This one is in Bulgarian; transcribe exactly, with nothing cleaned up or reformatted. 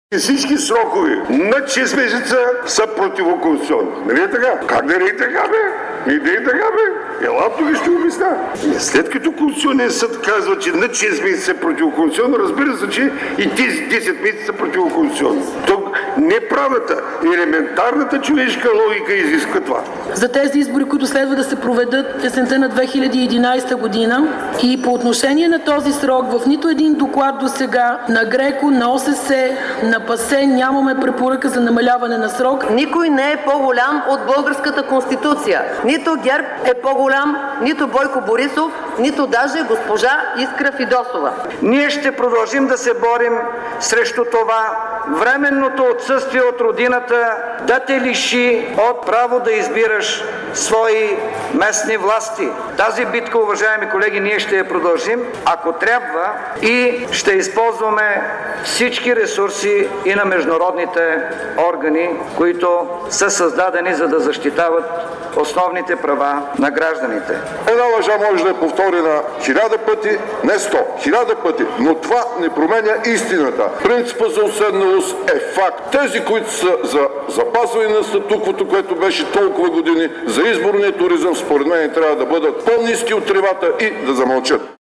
Всички срокове над шест месеца са противоконституционни. Нали е така? Как да не е така, бе? И да е така, бе? Ела тук ще обясня. След като Конституционният съд казва, че над шест месеца е противоконституционно, разбира се, че и тези десет месеца са противоконституционни. Тук неправата, елементарната човешка логика изисква това. За тези избори, които следва да се проведат есента на две хиляди и единадесета година, и по отношение на този срок, в нито един доклад до сега на Греко, на О С С, на ПАСЕ нямаме препоръка за намаляване на срок. Никой не е по-голям от българската Конституция. Нито ГЕРБ е по-голям, нито Бойко Борисов, нито даже госпожа Искра Фидосова. Ние ще продължим да се борим срещу това временното отсъствие от родината да те лиши от право да избираш свои местни власти. Тази битка, уважаеми колеги, ние ще я продължим, ако трябва, и ще използваме всички ресурси и на международните органи, които са създадени, за да защитават основните права на гражданите. Една лъжа може да е повторена хиляда пъти, не сто, хиляда пъти, но това не променя истината. Принципът за уседналост е факт. Тези, които са за запазване на статуквото, което беше толкова години, за изборния туризъм, според мен трябва да бъдат по-ниски от тревата и да замълчат.